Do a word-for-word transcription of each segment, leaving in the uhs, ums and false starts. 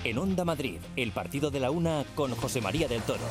En Onda Madrid, el partido de la una con José María del Toro.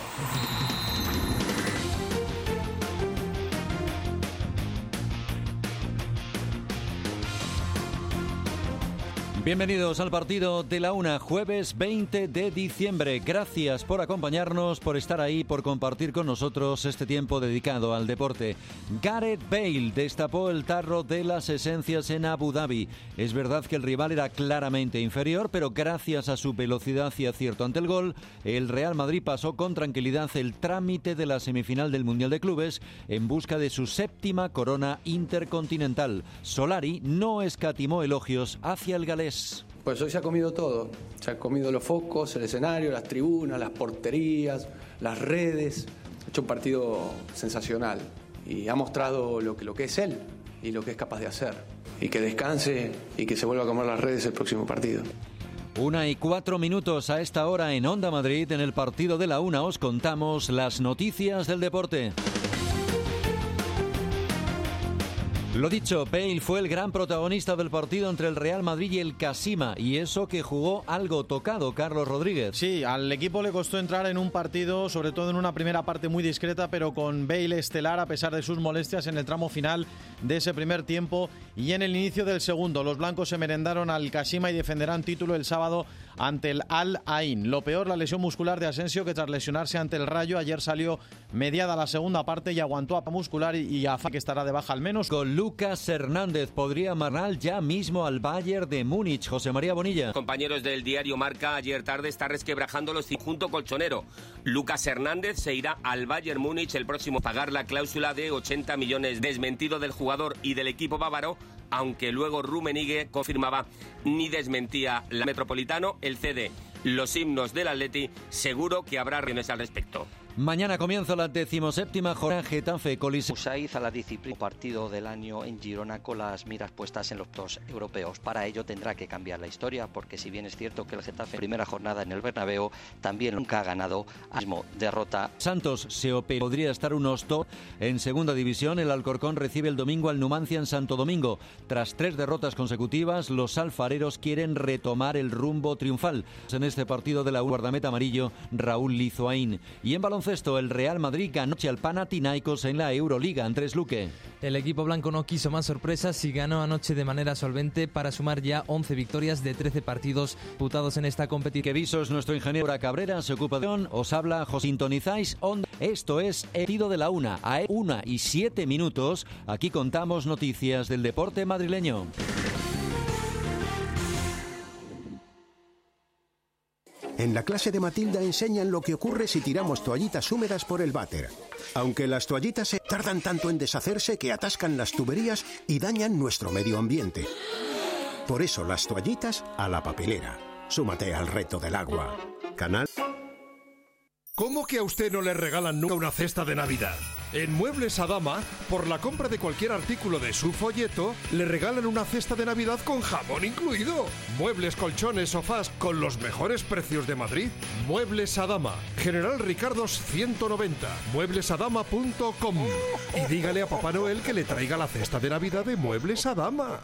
Bienvenidos al partido de la una, jueves veinte de diciembre. Gracias por acompañarnos, por estar ahí, por compartir con nosotros este tiempo dedicado al deporte. Gareth Bale destapó el tarro de las esencias en Abu Dhabi. Es verdad que el rival era claramente inferior, pero gracias a su velocidad y acierto ante el gol, el Real Madrid pasó con tranquilidad el trámite de la semifinal del Mundial de Clubes en busca de su séptima corona intercontinental. Solari no escatimó elogios hacia el galés. Pues hoy se ha comido todo, se ha comido los focos, el escenario, las tribunas, las porterías, las redes. Ha hecho un partido sensacional y ha mostrado lo que, lo que es él y lo que es capaz de hacer. Y que descanse y que se vuelva a comer las redes el próximo partido. Una y cuatro minutos a esta hora en Onda Madrid. En el partido de la una os contamos las noticias del deporte. Lo dicho, Bale fue el gran protagonista del partido entre el Real Madrid y el Kasima, y eso que jugó algo tocado, Carlos Rodríguez. Sí, al equipo le costó entrar en un partido, sobre todo en una primera parte muy discreta, pero con Bale estelar a pesar de sus molestias en el tramo final de ese primer tiempo y en el inicio del segundo. Los blancos se merendaron al Kasima y defenderán título el sábado ante el Al Ain. Lo peor, la lesión muscular de Asensio, que tras lesionarse ante el Rayo ayer salió mediada la segunda parte y aguantó a muscular y a Fa, que estará de baja al menos. Con Lucas Hernández podría amarrar ya mismo al Bayern de Múnich. José María Bonilla. Compañeros del diario Marca, ayer tarde está resquebrajando los conjunto colchonero. Lucas Hernández se irá al Bayern Múnich el próximo, pagar la cláusula de ochenta millones, desmentido del jugador y del equipo bávaro, aunque luego Rummenigge confirmaba ni desmentía la Metropolitano, el C D. Los himnos del Atleti, seguro que habrá reuniones al respecto. Mañana comienza la decimoséptima jornada Getafe Coliseo. Usaiz a la disciplina partido del año en Girona con las miras puestas en los dos europeos. Para ello tendrá que cambiar la historia, porque si bien es cierto que el Getafe primera jornada en el Bernabéu también nunca ha ganado, mismo derrota. Santos se opera, podría estar unos top en segunda división. El Alcorcón recibe el domingo al Numancia en Santo Domingo. Tras tres derrotas consecutivas, los alfareros quieren retomar el rumbo triunfal. En este partido de la guardameta amarillo, Raúl Lizoaín. Y en baloncesto, el Real Madrid ganó al Panathinaikos en la Euroliga. Andrés Luque. El equipo blanco no quiso más sorpresas y ganó anoche de manera solvente para sumar ya once victorias de trece partidos disputados en esta competición. Que Visos, nuestro ingeniero Cabrera, se ocupa de... Os habla, os sintonizáis Onda. Esto es el partido de la una. A una y siete minutos, aquí contamos noticias del deporte madrileño. En la clase de Matilda enseñan lo que ocurre si tiramos toallitas húmedas por el váter. Aunque las toallitas se tardan tanto en deshacerse que atascan las tuberías y dañan nuestro medio ambiente. Por eso las toallitas a la papelera. Súmate al reto del agua. Canal... ¿Cómo que a usted no le regalan nunca una cesta de Navidad? En Muebles Adama, por la compra de cualquier artículo de su folleto, le regalan una cesta de Navidad con jamón incluido. Muebles, colchones, sofás con los mejores precios de Madrid. Muebles Adama, General Ricardos ciento noventa, mueblesadama punto com. Y dígale a Papá Noel que le traiga la cesta de Navidad de Muebles Adama.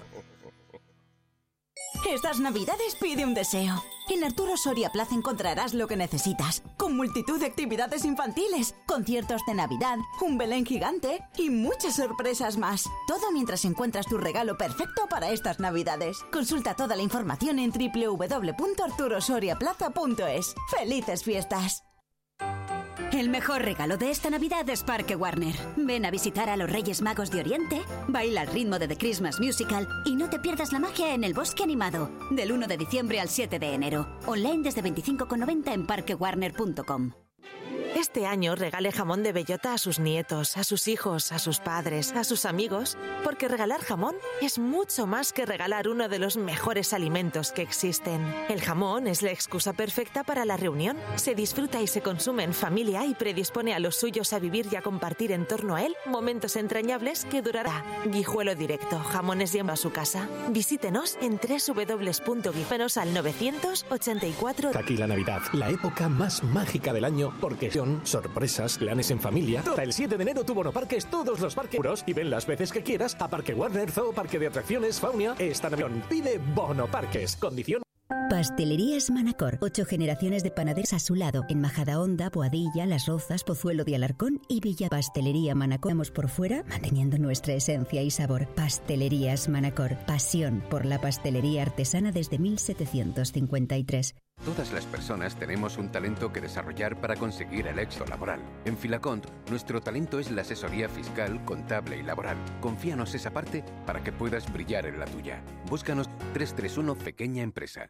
Estas navidades pide un deseo. En Arturo Soria Plaza encontrarás lo que necesitas, con multitud de actividades infantiles, conciertos de Navidad, un Belén gigante y muchas sorpresas más. Todo mientras encuentras tu regalo perfecto para estas navidades. Consulta toda la información en doble u doble u doble u punto arturo soria plaza punto es. ¡Felices fiestas! El mejor regalo de esta Navidad es Parque Warner. Ven a visitar a los Reyes Magos de Oriente, baila al ritmo de The Christmas Musical y no te pierdas la magia en el Bosque Animado, del uno de diciembre al siete de enero. Online desde veinticinco con noventa en parque warner punto com. Este año regale jamón de bellota a sus nietos, a sus hijos, a sus padres, a sus amigos, porque regalar jamón es mucho más que regalar uno de los mejores alimentos que existen. El jamón es la excusa perfecta para la reunión. Se disfruta y se consume en familia y predispone a los suyos a vivir y a compartir en torno a él momentos entrañables que durará. Guijuelo Directo, jamones lleva a su casa. Visítenos en doble u doble u doble u punto guijuelos al novecientos ochenta y cuatro. Aquí la Navidad, la época más mágica del año, porque son sorpresas, planes en familia. Hasta el siete de enero tu bonoparques todos los parques y ven las veces que quieras a Parque Warner, Zoo, Parque de Atracciones, Faunia. Esta Navidad pide bonoparques. Condición. Pastelerías Manacor. Ocho generaciones de panaderos a su lado. En Majadahonda, Boadilla, Las Rozas, Pozuelo de Alarcón y Villa. Pastelería Manacor. Vamos por fuera, manteniendo nuestra esencia y sabor. Pastelerías Manacor. Pasión por la pastelería artesana desde mil setecientos cincuenta y tres. Todas las personas tenemos un talento que desarrollar para conseguir el éxito laboral. En Filacont, nuestro talento es la asesoría fiscal, contable y laboral. Confíanos esa parte para que puedas brillar en la tuya. Búscanos tres tres uno Pequeña Empresa.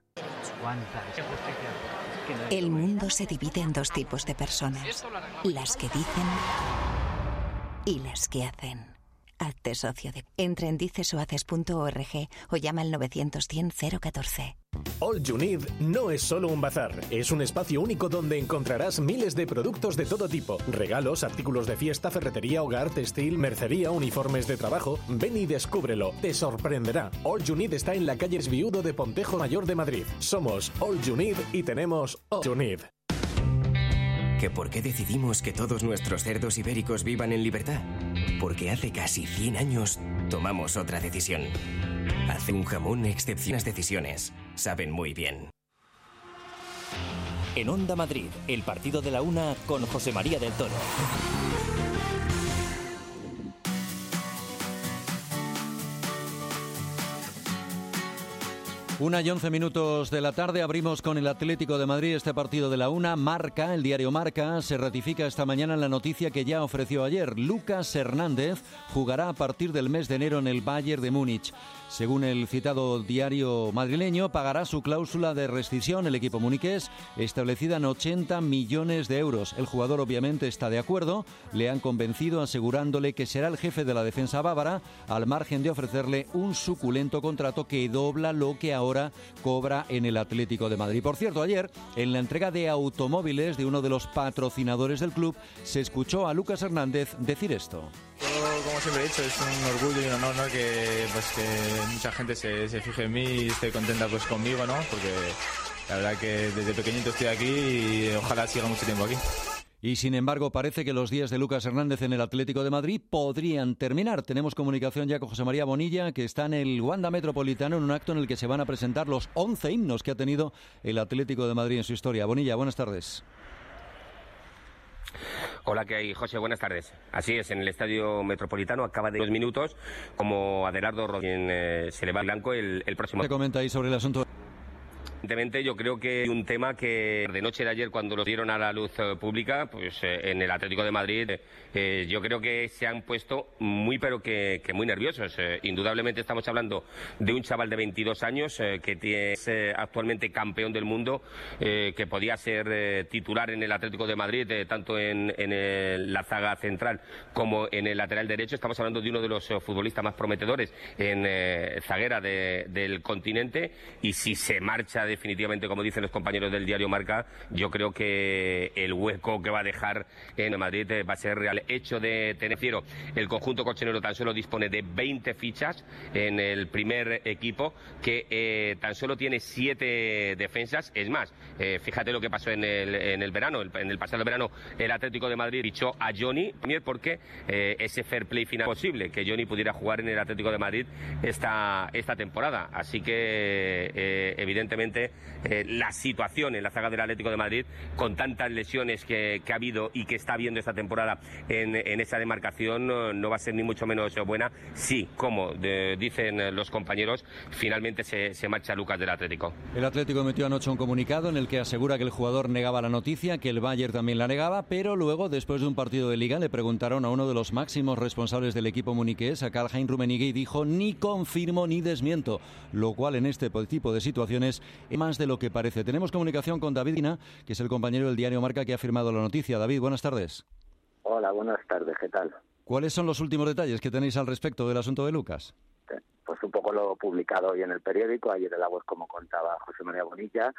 El mundo se divide en dos tipos de personas. Las que dicen y las que hacen. Hazte socio de... Entra en dicesohaces punto org o llama al novecientos cien cero catorce. All You Need no es solo un bazar, es un espacio único donde encontrarás miles de productos de todo tipo. Regalos, artículos de fiesta, ferretería, hogar, textil, mercería, uniformes de trabajo. Ven y descúbrelo, te sorprenderá. All You Need está en la calle Viudo de Pontejo Mayor de Madrid. Somos All You Need y tenemos All You Need. ¿Que por qué decidimos que todos nuestros cerdos ibéricos vivan en libertad? Porque hace casi cien años tomamos otra decisión. Hace un jamón excepcionales decisiones. Saben muy bien. En Onda Madrid, el partido de la una con José María del Toro. Una y once minutos de la tarde, abrimos con el Atlético de Madrid este partido de la una. Marca, el diario Marca, se ratifica esta mañana la noticia que ya ofreció ayer. Lucas Hernández jugará a partir del mes de enero en el Bayern de Múnich. Según el citado diario madrileño, pagará su cláusula de rescisión el equipo muniqués, establecida en ochenta millones de euros. El jugador obviamente está de acuerdo, le han convencido asegurándole que será el jefe de la defensa bávara, al margen de ofrecerle un suculento contrato que dobla lo que ahora Ahora cobra en el Atlético de Madrid. Por cierto, ayer, en la entrega de automóviles de uno de los patrocinadores del club, se escuchó a Lucas Hernández decir esto. Yo, como siempre he dicho, es un orgullo y un honor, ¿no? que, pues, que mucha gente se, se fije en mí y esté contenta pues, conmigo, ¿no? Porque la verdad que desde pequeñito estoy aquí y ojalá siga mucho tiempo aquí. Y sin embargo parece que los días de Lucas Hernández en el Atlético de Madrid podrían terminar. Tenemos comunicación ya con José María Bonilla, que está en el Wanda Metropolitano en un acto en el que se van a presentar los once himnos que ha tenido el Atlético de Madrid en su historia. Bonilla, buenas tardes. Hola, ¿qué hay, José? Buenas tardes. Así es, en el Estadio Metropolitano acaba de dos minutos, como Adelardo Rodríguez eh, se le va al blanco el, el próximo... ¿Qué comenta ahí sobre el asunto? Evidentemente, yo creo que hay un tema que de noche de ayer, cuando lo dieron a la luz eh, pública, pues eh, en el Atlético de Madrid, eh, yo creo que se han puesto muy, pero que, que muy nerviosos. Eh, indudablemente estamos hablando de un chaval de veintidós años eh, que es eh, actualmente campeón del mundo, eh, que podía ser eh, titular en el Atlético de Madrid, eh, tanto en, en el, la zaga central como en el lateral derecho. Estamos hablando de uno de los eh, futbolistas más prometedores en eh, zaguera de, del continente, y si se marcha definitivamente, como dicen los compañeros del diario Marca, yo creo que el hueco que va a dejar en Madrid va a ser real. Hecho de tener, el conjunto colchonero tan solo dispone de veinte fichas en el primer equipo, que eh, tan solo tiene siete defensas. Es más, eh, fíjate lo que pasó en el, en el verano, en el pasado verano el Atlético de Madrid fichó a Johnny, porque eh, ese fair play final posible, que Johnny pudiera jugar en el Atlético de Madrid esta, esta temporada. Así que eh, evidentemente eh, la situación en la zaga del Atlético de Madrid, con tantas lesiones que, que ha habido y que está habiendo esta temporada en, en esa demarcación, no, no va a ser ni mucho menos buena. Sí, como de, dicen los compañeros, finalmente se, se marcha Lucas del Atlético. El Atlético emitió anoche un comunicado en el que asegura que el jugador negaba la noticia, que el Bayern también la negaba, pero luego, después de un partido de Liga, le preguntaron a uno de los máximos responsables del equipo muniqués, a Karl-Heinz Rummenigge, y dijo: ni confirmo ni desmiento, lo cual en este tipo de situaciones es más de lo que parece. Tenemos comunicación con David Ina, que es el compañero del diario Marca que ha firmado la noticia. David, buenas tardes. Hola, buenas tardes, ¿qué tal? ¿Cuáles son los últimos detalles que tenéis al respecto del asunto de Lucas? Pues un poco lo publicado hoy en el periódico, ayer en la web, como contaba José María Bonilla.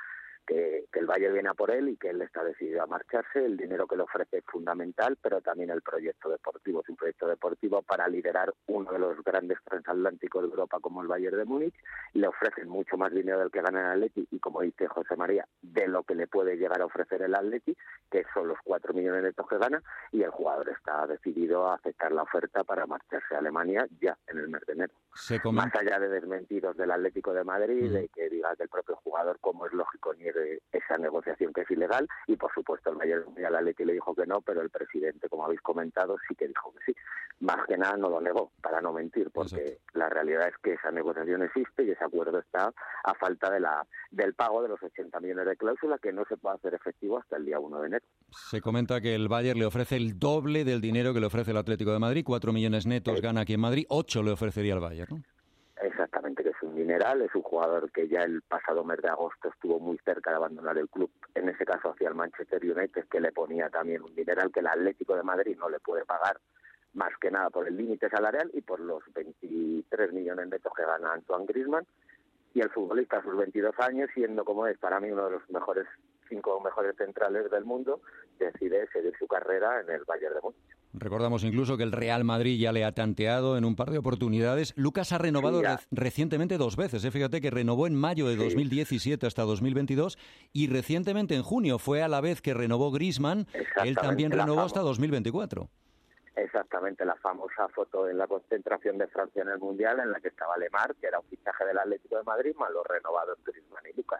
que, que el Bayern viene a por él y que él está decidido a marcharse. El dinero que le ofrece es fundamental, pero también el proyecto deportivo. Es un proyecto deportivo para liderar uno de los grandes transatlánticos de Europa como el Bayern de Múnich. Le ofrecen mucho más dinero del que gana el Atleti y, como dice José María, de lo que le puede llegar a ofrecer el Atleti, que son los cuatro millones netos que gana, y el jugador está decidido a aceptar la oferta para marcharse a Alemania ya en el mes de enero. Se comenta... Más allá de desmentidos del Atlético de Madrid, mm. de que diga que el propio jugador, como es lógico, niegue esa negociación que es ilegal, y por supuesto el Bayern al Atleti le dijo que no, pero el presidente, como habéis comentado, sí que dijo que sí. Más que nada no lo negó, para no mentir, porque Exacto. la realidad es que esa negociación existe y ese acuerdo está a falta de la del pago de los ochenta millones de cláusula, que no se puede hacer efectivo hasta el día uno de enero. Se comenta que el Bayern le ofrece el doble del dinero que le ofrece el Atlético de Madrid, cuatro millones netos sí. gana aquí en Madrid, ocho le ofrecería al Bayern, ¿no? Exactamente, que es un dineral, es un jugador que ya el pasado mes de agosto estuvo muy cerca de abandonar el club, en ese caso hacia el Manchester United, que le ponía también un dineral que el Atlético de Madrid no le puede pagar, más que nada por el límite salarial y por los veintitrés millones netos que gana Antoine Griezmann, y el futbolista a sus veintidós años, siendo como es para mí uno de los mejores cinco mejores centrales del mundo, decide seguir su carrera en el Bayern de Múnich. Recordamos incluso que el Real Madrid ya le ha tanteado en un par de oportunidades. Lucas ha renovado sí, re- recientemente dos veces. ¿eh? Fíjate que renovó en mayo de sí. dos mil diecisiete hasta dos mil veintidós y recientemente en junio fue a la vez que renovó Griezmann. Él también renovó hasta dos mil veinticuatro. Exactamente, la famosa foto en la concentración de Francia en el Mundial en la que estaba Lemar, que era un fichaje del Atlético de Madrid, más los renovados Griezmann y Lucas.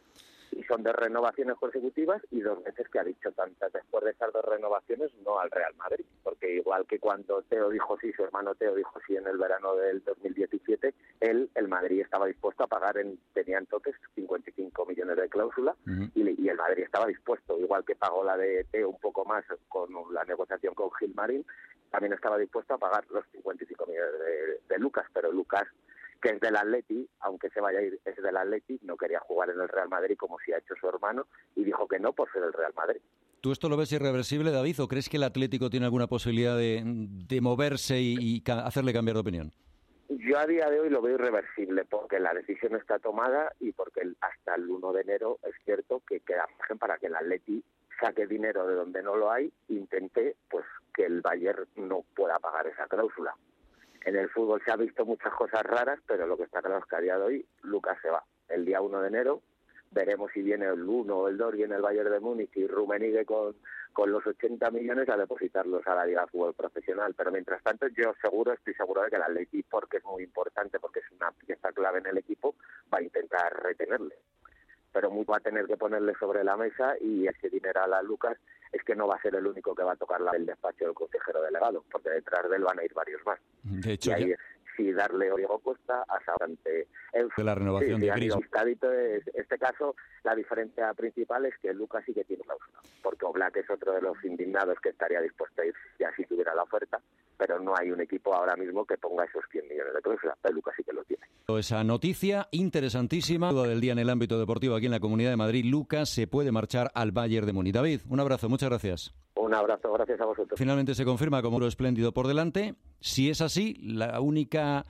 Y son dos renovaciones consecutivas y dos veces que ha dicho tantas después de esas dos renovaciones no al Real Madrid, porque igual que cuando Teo dijo sí, su hermano Teo dijo sí en el verano del dos mil diecisiete, él, el Madrid estaba dispuesto a pagar, en, tenía entonces cincuenta y cinco millones de cláusula uh-huh. y, y el Madrid estaba dispuesto, igual que pagó la de Teo un poco más con la negociación con Gilmarín, también estaba dispuesto a pagar los cincuenta y cinco millones de, de Lucas, pero Lucas, que es del Atleti, aunque se vaya a ir, es del Atleti, no quería jugar en el Real Madrid como si ha hecho su hermano y dijo que no por ser el Real Madrid. ¿Tú esto lo ves irreversible, David, o crees que el Atlético tiene alguna posibilidad de, de moverse y, y ca- hacerle cambiar de opinión? Yo a día de hoy lo veo irreversible porque la decisión está tomada y porque el, hasta el uno de enero es cierto que queda margen para que el Atleti saque dinero de donde no lo hay, intente pues que el Bayern no pueda pagar esa cláusula. En el fútbol se ha visto muchas cosas raras, pero lo que está claro es que a día de hoy Lucas se va. El día uno de enero veremos si viene el uno o el dos, viene el Bayern de Múnich y Rummenigge con, con los ochenta millones a depositarlos a la Liga de Fútbol Profesional. Pero mientras tanto yo seguro, estoy seguro de que el Atleti, porque es muy importante, porque es una pieza clave en el equipo, va a intentar retenerle. Pero muy va a tener que ponerle sobre la mesa y ese dineral a Lucas es que no va a ser el único que va a tocar la, el despacho del consejero delegado, porque detrás de él van a ir varios más. De hecho, y ahí ya... es si darle a Diego Costa a Sabrante. De la renovación sí, de Griezmann. En este caso, la diferencia principal es que Lucas sí que tiene cláusula, porque Oblak es otro de los indignados que estaría dispuesto a ir ya si tuviera la oferta, pero no hay un equipo ahora mismo que ponga esos cien millones de cláusula, pero Lucas sí que lo tiene. Esa noticia interesantísima del día en el ámbito deportivo aquí en la Comunidad de Madrid. Lucas se puede marchar al Bayern de Múnich. David, un abrazo, muchas gracias. Un abrazo, gracias a vosotros. Finalmente se confirma como lo espléndido por delante. Si es así, la única,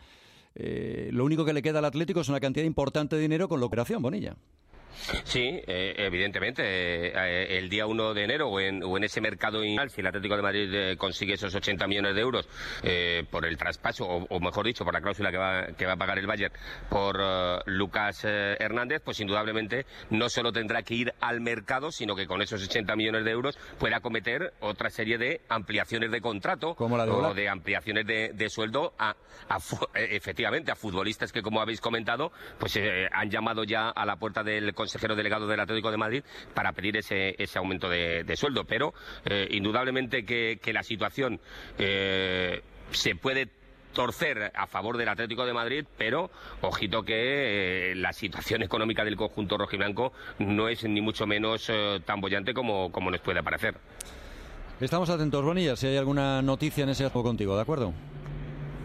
eh, lo único que le queda al Atlético es una cantidad importante de dinero con la operación Bonilla. Sí, eh, evidentemente, eh, el día uno de enero o en, o en ese mercado inicial, si el Atlético de Madrid eh, consigue esos ochenta millones de euros eh, por el traspaso, o, o mejor dicho, por la cláusula que va, que va a pagar el Bayern por uh, Lucas eh, Hernández, pues indudablemente no solo tendrá que ir al mercado, sino que con esos ochenta millones de euros pueda acometer otra serie de ampliaciones de contrato como la de o de ampliaciones de, de sueldo a, a, efectivamente a futbolistas que, como habéis comentado, pues eh, han llamado ya a la puerta del consejero delegado del Atlético de Madrid para pedir ese, ese aumento de, de sueldo, pero eh, indudablemente que, que la situación eh, se puede torcer a favor del Atlético de Madrid, pero ojito que eh, la situación económica del conjunto rojiblanco no es ni mucho menos eh, tan bollante como, como nos puede parecer. Estamos atentos, Bonilla, si hay alguna noticia en ese aspecto contigo, ¿de acuerdo?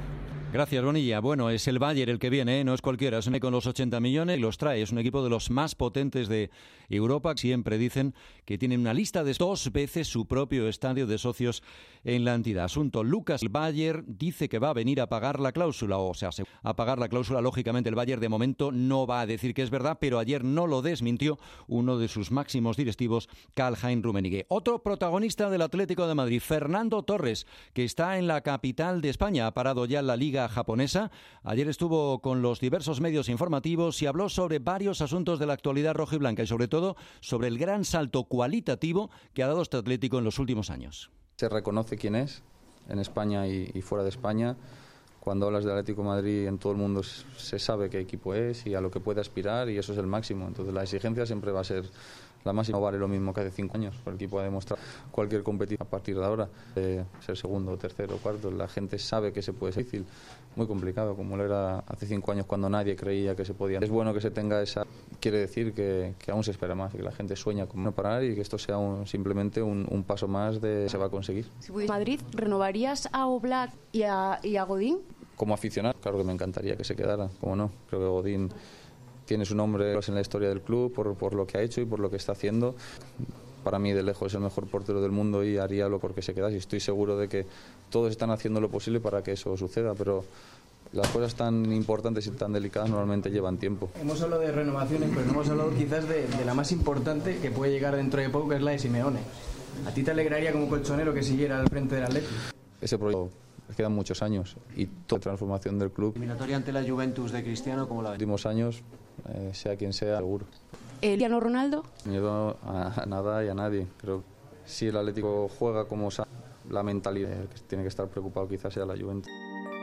Gracias, Bonilla. Bueno, es el Bayern el que viene, ¿eh? No es cualquiera. Es un con los ochenta millones y los trae. Es un equipo de los más potentes de Europa. Siempre dicen que tienen una lista de dos veces su propio estadio de socios en la entidad. Asunto, Lucas, el Bayern dice que va a venir a pagar la cláusula, o sea, a pagar la cláusula. Lógicamente, el Bayern de momento no va a decir que es verdad, pero ayer no lo desmintió uno de sus máximos directivos, Karl-Heinz Rummenigge. Otro protagonista del Atlético de Madrid, Fernando Torres, que está en la capital de España. Ha parado ya la Liga japonesa. Ayer estuvo con los diversos medios informativos y habló sobre varios asuntos de la actualidad rojiblanca y sobre todo sobre el gran salto cualitativo que ha dado este Atlético en los últimos años. Se reconoce quién es en España y, y fuera de España. Cuando hablas de Atlético de Madrid, en todo el mundo se sabe qué equipo es y a lo que puede aspirar, y eso es el máximo. Entonces la exigencia siempre va a ser la máxima. No vale lo mismo que hace cinco años. El equipo ha demostrado cualquier competición a partir de ahora, de ser segundo, tercero, cuarto. La gente sabe que se puede ser difícil, muy complicado, como lo era hace cinco años cuando nadie creía que se podía. Es bueno que se tenga esa... Quiere decir que, que aún se espera más, y que la gente sueña con no parar y que esto sea un, simplemente un, un paso más de se va a conseguir. Si pudieras Madrid, ¿renovarías a Oblak y a, y a Godín? Como aficionado, claro que me encantaría que se quedara, como no. Creo que Godín tiene su nombre en la historia del club por, por lo que ha hecho y por lo que está haciendo. Para mí, de lejos, es el mejor portero del mundo y haría lo porque se quedase. Y estoy seguro de que todos están haciendo lo posible para que eso suceda, pero las cosas tan importantes y tan delicadas normalmente llevan tiempo. Hemos hablado de renovaciones, pero no hemos hablado quizás de, de la más importante que puede llegar dentro de poco, que es la de Simeone. ¿A ti te alegraría como colchonero que siguiera al frente del Atlético? Ese proyecto quedan muchos años y toda la transformación del club. Eliminatoria ante la Juventus de Cristiano, ¿cómo la ves? En los últimos años, eh, sea quien sea, seguro. ¿El Cristiano Ronaldo? Miedo a, a nada y a nadie. Creo que si el Atlético juega como sabe, la mentalidad que tiene que estar preocupado quizás sea la Juventus.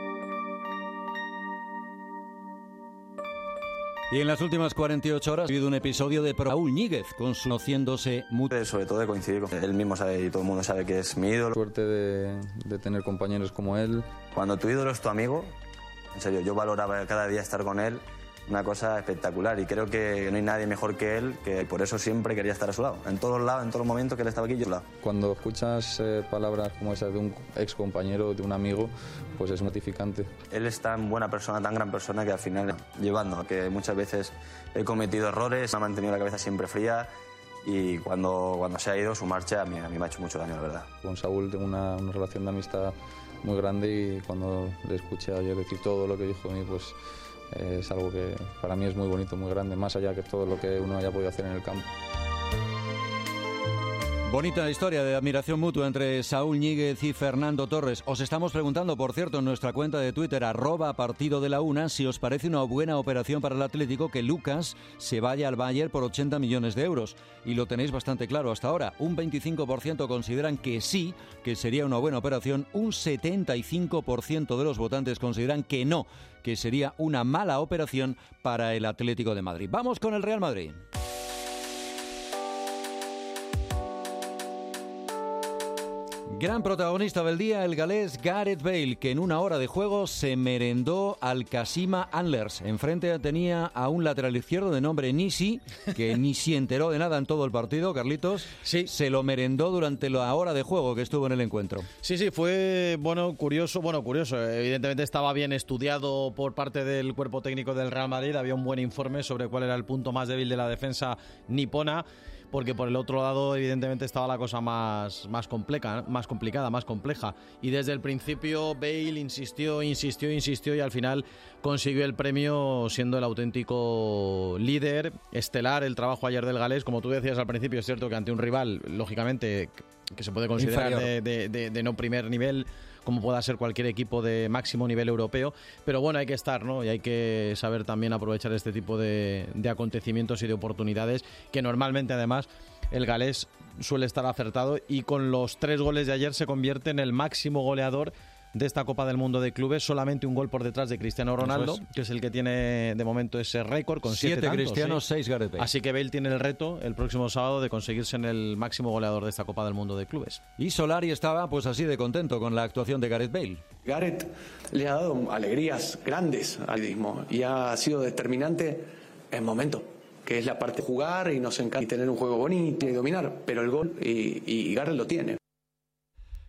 Y en las últimas cuarenta y ocho horas ha habido un episodio de Saúl Ñíguez, conociéndose mucho. Sobre todo de coincidir con él. Él mismo sabe y todo el mundo sabe que es mi ídolo. Suerte de, de tener compañeros como él. Cuando tu ídolo es tu amigo, en serio, yo valoraba cada día estar con él, una cosa espectacular, y creo que no hay nadie mejor que él, que por eso siempre quería estar a su lado, en todos lados, en todos los momentos que él estaba aquí, yo a su lado. Cuando escuchas eh, palabras como esas de un ex compañero, de un amigo, pues es gratificante. Él es tan buena persona, tan gran persona, que al final, llevando, que muchas veces he cometido errores, me ha mantenido la cabeza siempre fría, y cuando, cuando se ha ido, su marcha a mí, a mí me ha hecho mucho daño, la verdad. Con Saúl tengo una, una relación de amistad muy grande, y cuando le escuché ayer decir todo lo que dijo de mí, pues eh, es algo que para mí es muy bonito, muy grande, más allá que todo lo que uno haya podido hacer en el campo. Bonita historia de admiración mutua entre Saúl Ñíguez y Fernando Torres. Os estamos preguntando, por cierto, en nuestra cuenta de Twitter, arroba partido de la una, si os parece una buena operación para el Atlético que Lucas se vaya al Bayern por ochenta millones de euros. Y lo tenéis bastante claro hasta ahora. Un veinticinco por ciento consideran que sí, que sería una buena operación. Un setenta y cinco por ciento de los votantes consideran que no, que sería una mala operación para el Atlético de Madrid. Vamos con el Real Madrid. Gran protagonista del día, el galés Gareth Bale, que en una hora de juego se merendó al Kashima Antlers. Enfrente tenía a un lateral izquierdo de nombre Nisi, que ni se enteró de nada en todo el partido, Carlitos. Sí. Se lo merendó durante la hora de juego que estuvo en el encuentro. Sí, sí, fue, bueno, curioso, bueno, curioso. Evidentemente estaba bien estudiado por parte del cuerpo técnico del Real Madrid. Había un buen informe sobre cuál era el punto más débil de la defensa nipona, porque por el otro lado evidentemente estaba la cosa más, más compleja, más complicada, más compleja. Y desde el principio Bale insistió, insistió, insistió y al final consiguió el premio siendo el auténtico líder, estelar. El trabajo ayer del galés, como tú decías al principio, es cierto que ante un rival, lógicamente, que se puede considerar de, de, de, de no primer nivel, como pueda ser cualquier equipo de máximo nivel europeo, pero bueno, hay que estar, ¿no? Y hay que saber también aprovechar este tipo de, de acontecimientos y de oportunidades, que normalmente además el galés suele estar acertado, y con los tres goles de ayer se convierte en el máximo goleador de esta Copa del Mundo de Clubes, solamente un gol por detrás de Cristiano Ronaldo, es. que es el que tiene de momento ese récord con siete, siete tantos, Cristiano, ¿sí? seis Gareth Bale. Así que Bale tiene el reto el próximo sábado de conseguirse en el máximo goleador de esta Copa del Mundo de Clubes. Y Solari estaba pues así de contento con la actuación de Gareth Bale. Gareth le ha dado alegrías grandes al mismo y ha sido determinante en momentos, que es la parte de jugar y nos encanta y tener un juego bonito y dominar, pero el gol y, y Gareth lo tiene.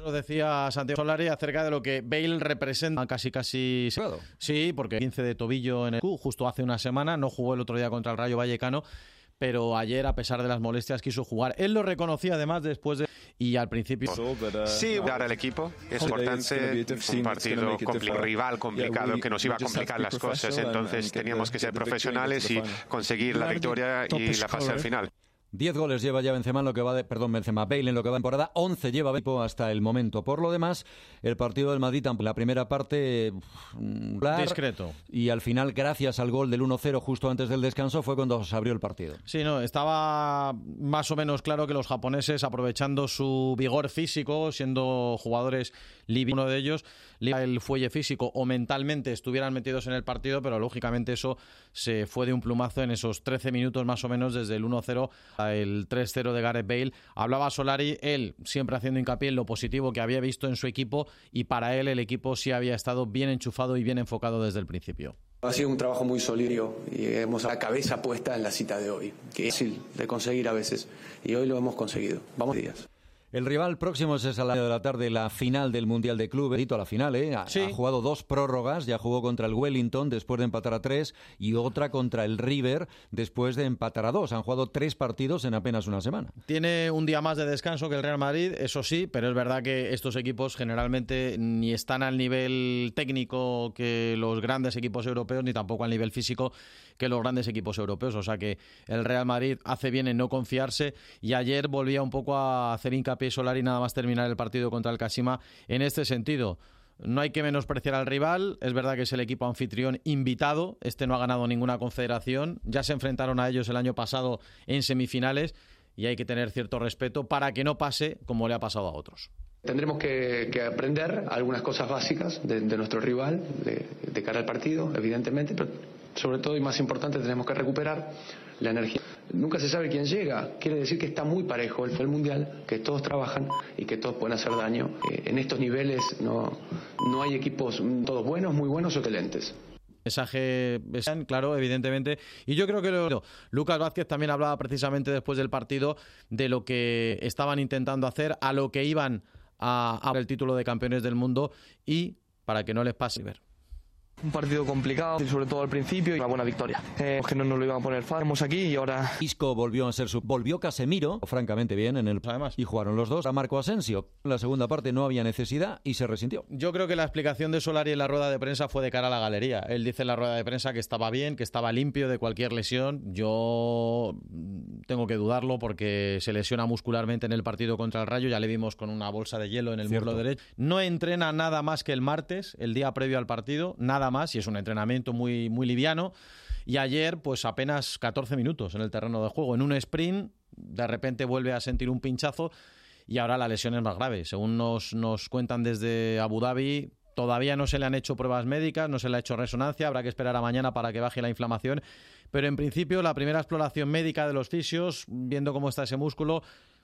Lo decía Santiago Solari acerca de lo que Bale representa casi casi... Claro. Sí, porque quince de tobillo en el Q, justo hace una semana, no jugó el otro día contra el Rayo Vallecano, pero ayer, a pesar de las molestias, quiso jugar. Él lo reconocía además después de... Y al principio... Sí, dar al equipo es importante, un partido complicado, rival complicado que nos iba a complicar las cosas, entonces teníamos que ser profesionales y conseguir la victoria y la fase al final. diez goles lleva ya Benzema en lo que va de, perdón, Benzema, Bale en lo que va de temporada, once lleva Bale hasta el momento. Por lo demás, el partido del Madrid, la primera parte blar, discreto. Y al final, gracias al gol del uno cero justo antes del descanso, fue cuando se abrió el partido. Sí, no, estaba más o menos claro que los japoneses, aprovechando su vigor físico, siendo jugadores libres, uno de ellos, el fuelle físico o mentalmente estuvieran metidos en el partido, pero lógicamente eso se fue de un plumazo en esos trece minutos más o menos desde el uno cero el tres cero de Gareth Bale. Hablaba Solari, él siempre haciendo hincapié en lo positivo que había visto en su equipo, y para él el equipo sí había estado bien enchufado y bien enfocado desde el principio. Ha sido un trabajo muy sólido y hemos la cabeza puesta en la cita de hoy, que es fácil de conseguir a veces, y hoy lo hemos conseguido. Vamos días. El rival próximo es a las de la tarde, la final del Mundial de Clubes. A la final, ¿eh? Ha, sí. ha jugado dos prórrogas, ya jugó contra el Wellington después de empatar a tres y otra contra el River después de empatar a dos. Han jugado tres partidos en apenas una semana. Tiene un día más de descanso que el Real Madrid, eso sí, pero es verdad que estos equipos generalmente ni están al nivel técnico que los grandes equipos europeos, ni tampoco al nivel físico que los grandes equipos europeos. O sea que el Real Madrid hace bien en no confiarse, y ayer volvía un poco a hacer hincapié Solari nada más terminar el partido contra el Kashima en este sentido. No hay que menospreciar al rival, es verdad que es el equipo anfitrión invitado, este no ha ganado ninguna confederación, ya se enfrentaron a ellos el año pasado en semifinales, y hay que tener cierto respeto para que no pase como le ha pasado a otros. Tendremos que, que aprender algunas cosas básicas de, de nuestro rival de, de cara al partido, evidentemente, pero sobre todo y más importante tenemos que recuperar la energía. Nunca se sabe quién llega, quiere decir que está muy parejo el, el Mundial, que todos trabajan y que todos pueden hacer daño. Eh, en estos niveles no, no hay equipos todos buenos, muy buenos o excelentes. Mensaje, claro, evidentemente. Y yo creo que lo, Lucas Vázquez también hablaba precisamente después del partido de lo que estaban intentando hacer, a lo que iban a, a el título de campeones del mundo, y para que no les pase ver. Un partido complicado, sobre todo al principio, y una buena victoria. Eh, que no nos lo iban a poner fácil. Estamos aquí y ahora... Isco volvió a ser su... Volvió Casemiro, francamente bien, en el... Además, y jugaron los dos a Marco Asensio. En la segunda parte no había necesidad y se resintió. Yo creo que la explicación de Solari en la rueda de prensa fue de cara a la galería. Él dice en la rueda de prensa que estaba bien, que estaba limpio de cualquier lesión. Yo tengo que dudarlo, porque se lesiona muscularmente en el partido contra el Rayo. Ya le vimos con una bolsa de hielo en el muslo derecho. No entrena nada más que el martes, el día previo al partido, nada más, y es un entrenamiento muy, muy liviano. Y ayer, pues apenas catorce minutos en el terreno de juego. En un sprint, de repente vuelve a sentir un pinchazo, y ahora la lesión es más grave. Según nos, nos cuentan desde Abu Dhabi, todavía no se le han hecho pruebas médicas, no se le ha hecho resonancia, habrá que esperar a mañana para que baje la inflamación. Pero en principio, la primera exploración médica de los fisios, viendo cómo está ese músculo,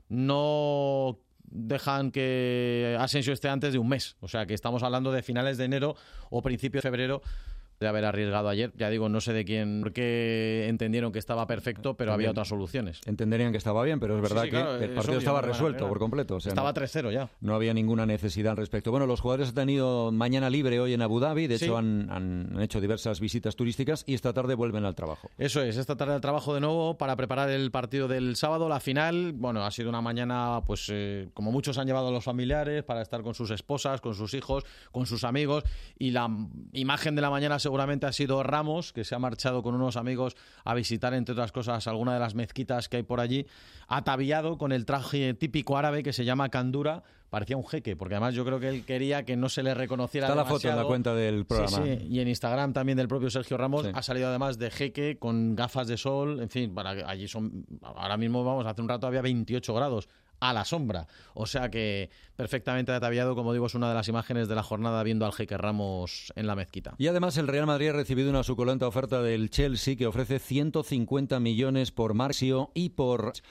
no dejan que Asensio esté antes de un mes. O sea que estamos hablando de finales de enero o principios de febrero de haber arriesgado ayer. Ya digo, no sé de quién, porque entendieron que estaba perfecto, pero había otras soluciones. Entenderían que estaba bien, pero es verdad sí, sí, que claro, el partido estaba resuelto por completo. O sea, estaba no, tres cero ya. No había ninguna necesidad al respecto. Bueno, los jugadores han tenido mañana libre hoy en Abu Dhabi. De sí. hecho, han, han hecho diversas visitas turísticas y esta tarde vuelven al trabajo. Eso es, esta tarde al trabajo de nuevo para preparar el partido del sábado. La final, bueno, ha sido una mañana, pues eh, como muchos han llevado a los familiares para estar con sus esposas, con sus hijos, con sus amigos. Y la imagen de la mañana seguramente ha sido Ramos, que se ha marchado con unos amigos a visitar, entre otras cosas, alguna de las mezquitas que hay por allí, ataviado con el traje típico árabe que se llama kandura. Parecía un jeque, porque además yo creo que él quería que no se le reconociera Está demasiado. La foto en la cuenta del programa. Sí, sí. Y en Instagram también del propio Sergio Ramos sí. ha salido además de jeque, con gafas de sol, en fin, para que allí son, ahora mismo, vamos, hace un rato había veintiocho grados a la sombra, o sea que perfectamente ataviado, como digo, es una de las imágenes de la jornada viendo al jeque Ramos en la mezquita. Y además el Real Madrid ha recibido una suculenta oferta del Chelsea que ofrece ciento cincuenta millones por Marcio y por...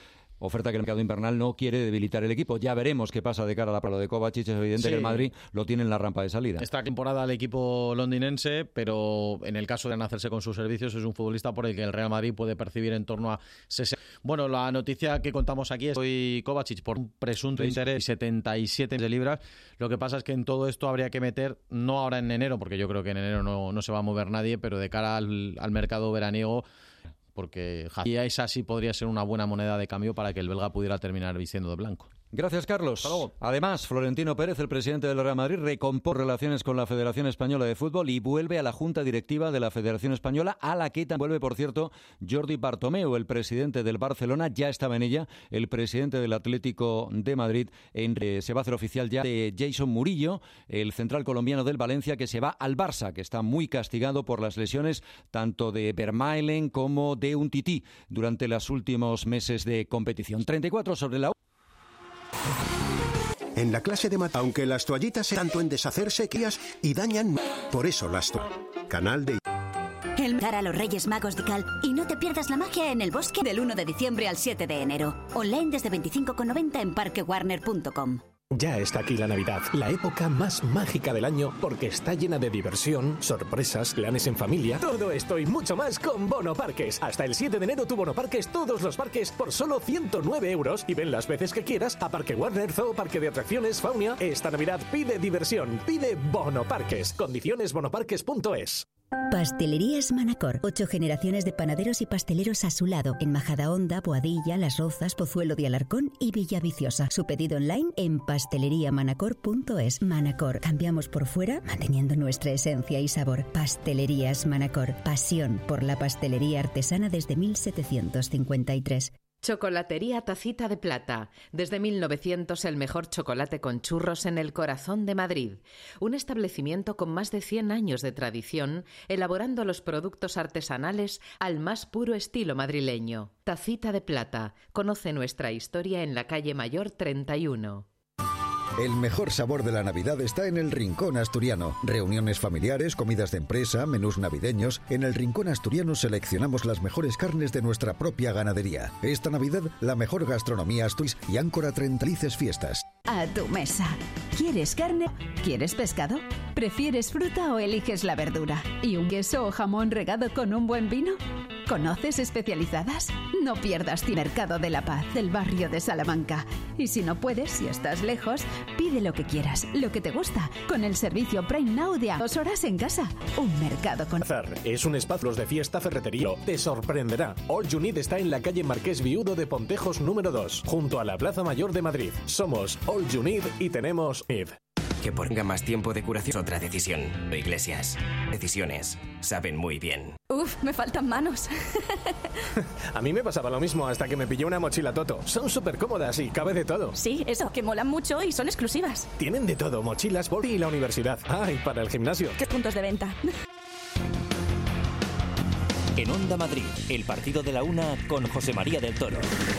oferta que el mercado invernal no quiere debilitar el equipo. Ya veremos qué pasa de cara a la palo de Kovacic. Es evidente sí. que el Madrid lo tiene en la rampa de salida. Esta temporada el equipo londinense, pero en el caso de hacerse con sus servicios, es un futbolista por el que el Real Madrid puede percibir en torno a sesenta. Bueno, la noticia que contamos aquí es hoy Kovacic por un presunto interés de setenta y siete de libras. Lo que pasa es que en todo esto habría que meter, no ahora en enero, porque yo creo que en enero no, no se va a mover nadie, pero de cara al, al mercado veraniego, porque y esa sí podría ser una buena moneda de cambio para que el belga pudiera terminar vistiendo de blanco. Gracias, Carlos. Además, Florentino Pérez, el presidente del Real Madrid, recompone relaciones con la Federación Española de Fútbol y vuelve a la Junta Directiva de la Federación Española, a la que vuelve, por cierto, Jordi Bartomeu, el presidente del Barcelona. Ya estaba en ella el presidente del Atlético de Madrid. En, eh, se va a hacer oficial ya de Jason Murillo, el central colombiano del Valencia, que se va al Barça, que está muy castigado por las lesiones tanto de Vermaelen como de Umtiti durante los últimos meses de competición. treinta y cuatro sobre la... En la clase de mat, aunque las toallitas se tanto en deshacerse crías y dañan, por eso las to... Canal de... El dar a los Reyes Magos de Cal y no te pierdas la magia en el bosque del uno de diciembre al siete de enero. Online desde veinticinco con noventa en parque warner punto com. Ya está aquí la Navidad, la época más mágica del año, porque está llena de diversión, sorpresas, planes en familia, todo esto y mucho más con Bono Parques. Hasta el siete de enero tu Bono Parques, todos los parques por solo ciento nueve euros y ven las veces que quieras a Parque Warner, Zoo, Parque de Atracciones, Faunia. Esta Navidad pide diversión, pide Bono Parques. Condiciones bonoparques punto es. Pastelerías Manacor. Ocho generaciones de panaderos y pasteleros a su lado. En Majadahonda, Boadilla, Las Rozas, Pozuelo de Alarcón y Villaviciosa. Su pedido online en pastelería manacor punto es. Manacor. Cambiamos por fuera, manteniendo nuestra esencia y sabor. Pastelerías Manacor. Pasión por la pastelería artesana desde mil setecientos cincuenta y tres. Chocolatería Tacita de Plata. Desde mil novecientos el mejor chocolate con churros en el corazón de Madrid. Un establecimiento con más de cien años de tradición, elaborando los productos artesanales al más puro estilo madrileño. Tacita de Plata. Conoce nuestra historia en la calle Mayor treinta y uno. El mejor sabor de la Navidad está en el Rincón Asturiano. Reuniones familiares, comidas de empresa, menús navideños. En el Rincón Asturiano seleccionamos las mejores carnes de nuestra propia ganadería. Esta Navidad, la mejor gastronomía asturiana y Áncora treinta felices fiestas. A tu mesa. ¿Quieres carne? ¿Quieres pescado? ¿Prefieres fruta o eliges la verdura? ¿Y un queso o jamón regado con un buen vino? ¿Conoces especializadas? No pierdas tu Mercado de la Paz, del barrio de Salamanca. Y si no puedes, si estás lejos, pide lo que quieras, lo que te gusta, con el servicio Prime Now de a dos horas en casa. Un mercado con... Es un espacio de fiesta ferretería. Te sorprenderá. All You Need está en la calle Marqués Viudo de Pontejos número dos, junto a la Plaza Mayor de Madrid. Somos All You Need y tenemos I D. Que ponga más tiempo de curación. Otra decisión. Iglesias. Decisiones. Saben muy bien. Uf, me faltan manos. A mí me pasaba lo mismo hasta que me pilló una mochila Toto. Son súper cómodas y cabe de todo. Sí, eso, que molan mucho y son exclusivas. Tienen de todo, mochilas, boli y la universidad. Ah, y para el gimnasio. ¿Qué puntos de venta? En Onda Madrid, el partido de la una con José María del Toro.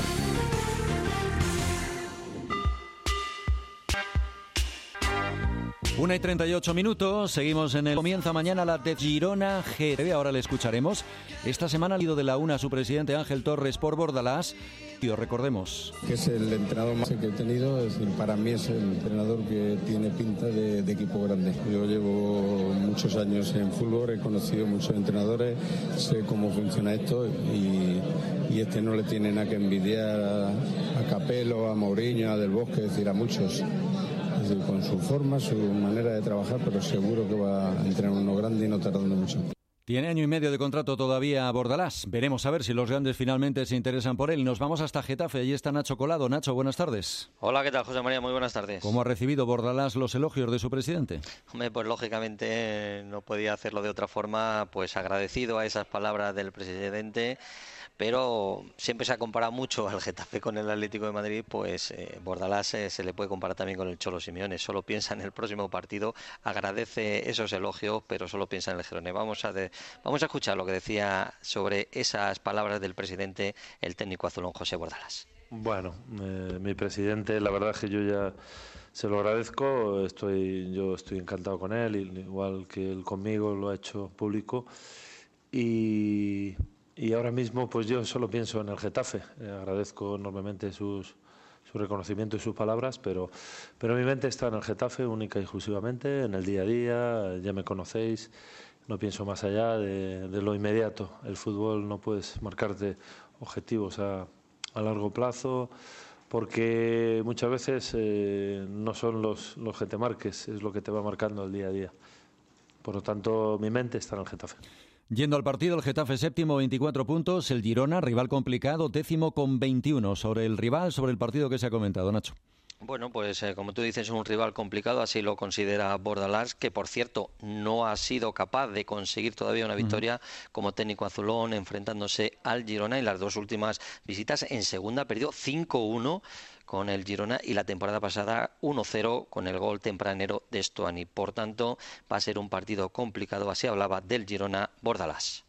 Una y treinta y ocho minutos, seguimos en el... Comienza mañana la de Girona G T V, ahora le escucharemos. Esta semana ha ido de la una su presidente Ángel Torres por Bordalás. Y recordemos. Que es el entrenador más que he tenido, es decir, para mí es el entrenador que tiene pinta de, de equipo grande. Yo llevo muchos años en fútbol, he conocido muchos entrenadores, sé cómo funciona esto y, y este no le tiene nada que envidiar a, a Capello, a Mourinho, a Del Bosque, es decir, a muchos. Es decir, con su forma, su manera de trabajar, pero seguro que va a entrenar uno grande y no tardando mucho. Tiene año y medio de contrato todavía Bordalás. Veremos a ver si los grandes finalmente se interesan por él. Nos vamos hasta Getafe. Allí está Nacho Colado. Nacho, buenas tardes. Hola, ¿qué tal, José María? Muy buenas tardes. ¿Cómo ha recibido Bordalás los elogios de su presidente? Hombre, pues lógicamente no podía hacerlo de otra forma, pues agradecido a esas palabras del presidente. Pero siempre se ha comparado mucho al Getafe con el Atlético de Madrid, pues eh, Bordalás eh, se le puede comparar también con el Cholo Simeone. Solo piensa en el próximo partido, agradece esos elogios, pero solo piensa en el Girona. Vamos a, de, vamos a escuchar lo que decía sobre esas palabras del presidente, el técnico azulón José Bordalás. Bueno, eh, mi presidente, la verdad es que yo ya se lo agradezco, estoy, yo estoy encantado con él, igual que él conmigo, lo ha hecho público. Y... y ahora mismo pues yo solo pienso en el Getafe. Eh, agradezco enormemente sus, su reconocimiento y sus palabras, pero, pero mi mente está en el Getafe única y exclusivamente, en el día a día, ya me conocéis, no pienso más allá de, de lo inmediato. El fútbol no puedes marcarte objetivos a, a largo plazo, porque muchas veces eh, no son los, los que te marques, es lo que te va marcando el día a día. Por lo tanto, mi mente está en el Getafe. Yendo al partido, el Getafe séptimo, veinticuatro puntos, el Girona, rival complicado, décimo con veintiuno. Sobre el rival, sobre el partido que se ha comentado, Nacho. Bueno, pues eh, como tú dices, un rival complicado, así lo considera Bordalás, que por cierto no ha sido capaz de conseguir todavía una victoria uh-huh. como técnico azulón, enfrentándose al Girona, y las dos últimas visitas en segunda perdió cinco uno con el Girona y la temporada pasada uno cero con el gol tempranero de Stuani. Por tanto, va a ser un partido complicado, así hablaba del Girona Bordalás.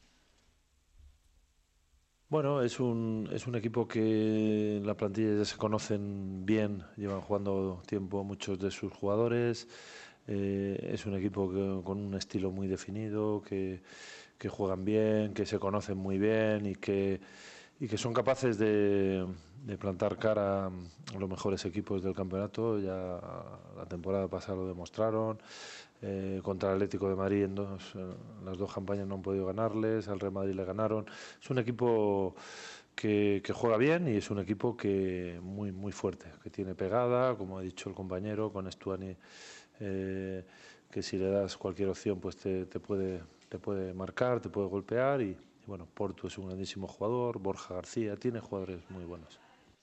Bueno, es un, es un equipo que en la plantilla ya se conocen bien, llevan jugando tiempo muchos de sus jugadores, eh, es un equipo que, con un estilo muy definido, que, que juegan bien, que se conocen muy bien y que, y que son capaces de, de plantar cara a los mejores equipos del campeonato. Ya la temporada pasada lo demostraron. Eh, contra el Atlético de Madrid en dos, eh, las dos campañas no han podido ganarles, al Real Madrid le ganaron. Es un equipo que, que juega bien y es un equipo que muy muy fuerte, que tiene pegada, como ha dicho el compañero, con Stuani, eh, que si le das cualquier opción pues te, te, puede, te puede marcar, te puede golpear y, y bueno, Portu es un grandísimo jugador, Borja García, tiene jugadores muy buenos.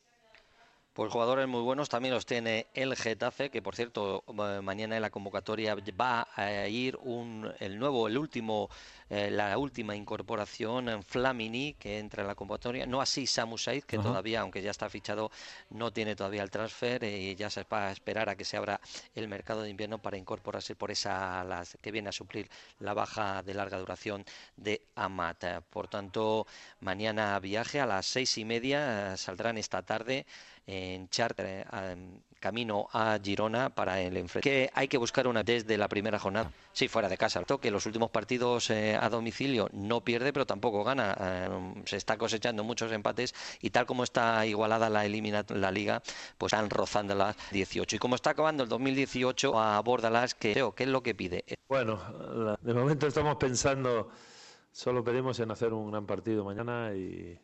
Pues jugadores muy buenos también los tiene el Getafe, que por cierto mañana en la convocatoria va a ir un, el nuevo, el último, eh, la última incorporación en Flamini, que entra en la convocatoria, no así Samu Said, que Ajá. todavía, aunque ya está fichado, no tiene todavía el transfer y ya se va a esperar a que se abra el mercado de invierno para incorporarse por esa las, que viene a suplir la baja de larga duración de Amat. Por tanto, mañana viaje a las seis y media, saldrán esta tarde en charter eh, camino a Girona para el enfrentamiento. Que hay que buscar una desde la primera jornada, sí, fuera de casa, que los últimos partidos eh, a domicilio no pierde pero tampoco gana, eh, se está cosechando muchos empates y tal como está igualada la elimina la liga, pues están rozando las dieciocho, y como está acabando el dos mil dieciocho a Bordalás, que creo que es lo que pide. Bueno, de momento estamos pensando, solo pedimos en hacer un gran partido mañana y